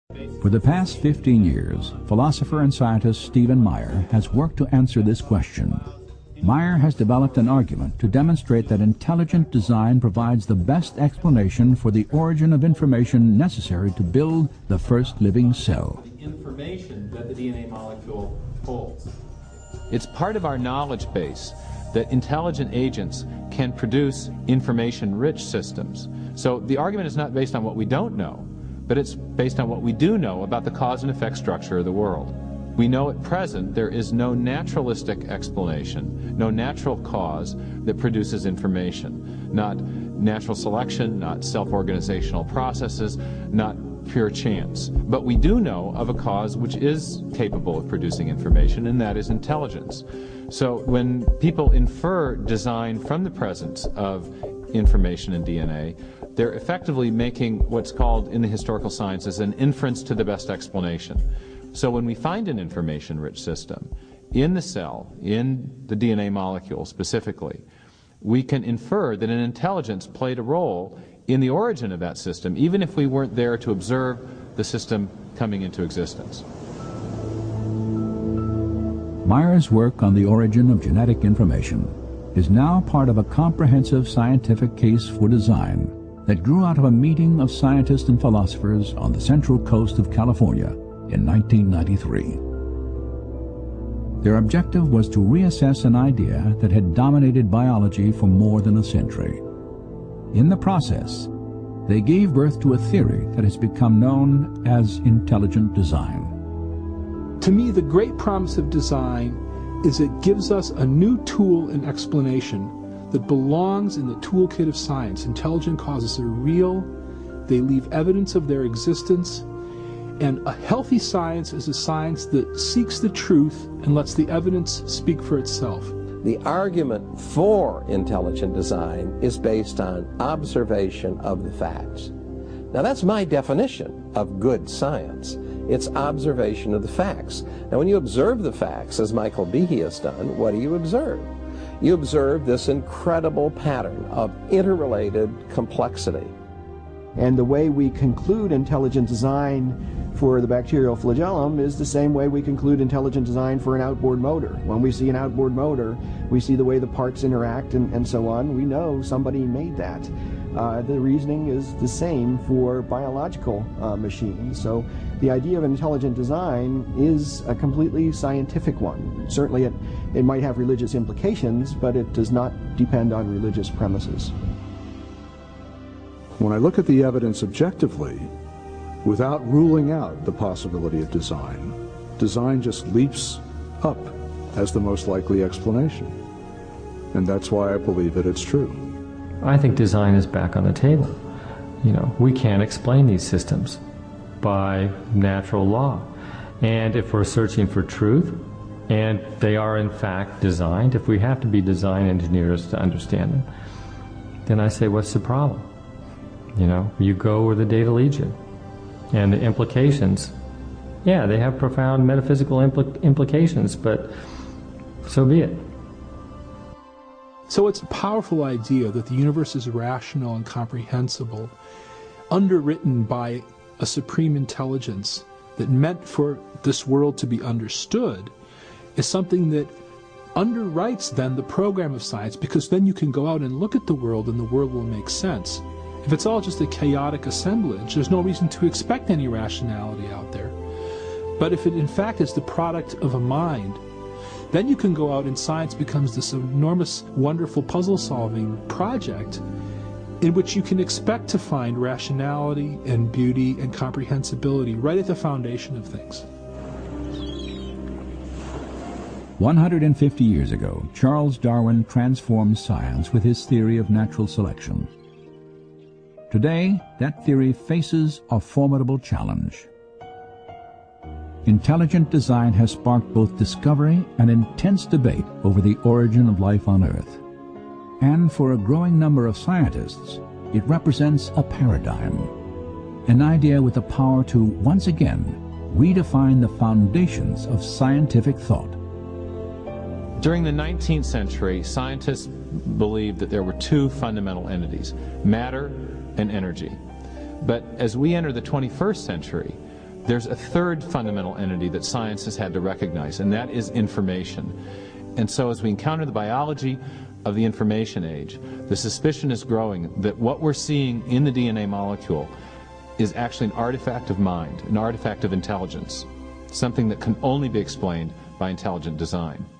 For the past 15 years, philosopher and scientist Stephen Meyer has worked to answer this question. Meyer has developed an argument to demonstrate that intelligent design provides the best explanation for the origin of information necessary to build the first living cell. Information that the DNA molecule holds. It's part of our knowledge base that intelligent agents can produce information-rich systems. So the argument is not based on what we don't know, but it's based on what we do know about the cause and effect structure of the world. We know at present there is no naturalistic explanation, no natural cause that produces information. Not natural selection, not self-organizational processes, not pure chance. But we do know of a cause which is capable of producing information, and that is intelligence. So when people infer design from the presence of information in DNA, they're effectively making what's called in the historical sciences an inference to the best explanation. So when we find an information-rich system in the cell, in the DNA molecule specifically, we can infer that an intelligence played a role in the origin of that system, even if we weren't there to observe the system coming into existence. Meyer's work on the origin of genetic information is now part of a comprehensive scientific case for design that grew out of a meeting of scientists and philosophers on the central coast of California in 1993. Their objective was to reassess an idea that had dominated biology for more than a century. In the process, they gave birth to a theory that has become known as intelligent design. To me, the great promise of design is it gives us a new tool and explanation that belongs in the toolkit of science. Intelligent causes are real, they leave evidence of their existence, and a healthy science is a science that seeks the truth and lets the evidence speak for itself. The argument for intelligent design is based on observation of the facts. Now that's my definition of good science. It's observation of the facts. Now when you observe the facts, as Michael Behe has done, what do you observe? You observe this incredible pattern of interrelated complexity. And the way we conclude intelligent design for the bacterial flagellum is the same way we conclude intelligent design for an outboard motor. When we see an outboard motor, we see the way the parts interact and so on. We know somebody made that. The reasoning is the same for biological machines. So the idea of intelligent design is a completely scientific one. Certainly it might have religious implications, but it does not depend on religious premises. When I look at the evidence objectively, without ruling out the possibility of design, design just leaps up as the most likely explanation. And that's why I believe that it's true. I think design is back on the table. You know, we can't explain these systems by natural law. And if we're searching for truth, and they are in fact designed, if we have to be design engineers to understand them, then I say, what's the problem? You know, you go where the data leads you. And the implications, yeah, they have profound metaphysical implications, but so be it. So it's a powerful idea that the universe is rational and comprehensible, underwritten by a supreme intelligence that meant for this world to be understood, is something that underwrites then the program of science, because then you can go out and look at the world and the world will make sense. If it's all just a chaotic assemblage, there's no reason to expect any rationality out there. But if it in fact is the product of a mind, then you can go out and science becomes this enormous, wonderful puzzle-solving project in which you can expect to find rationality and beauty and comprehensibility right at the foundation of things. 150 years ago, Charles Darwin transformed science with his theory of natural selection. Today, that theory faces a formidable challenge. Intelligent design has sparked both discovery and intense debate over the origin of life on Earth. And for a growing number of scientists, it represents a paradigm, an idea with the power to, once again, redefine the foundations of scientific thought. During the 19th century, scientists believed that there were two fundamental entities, matter and energy. But as we enter the 21st century, there's a third fundamental entity that science has had to recognize, and that is information. And so as we encounter the biology of the information age, the suspicion is growing that what we're seeing in the DNA molecule is actually an artifact of mind, an artifact of intelligence, something that can only be explained by intelligent design.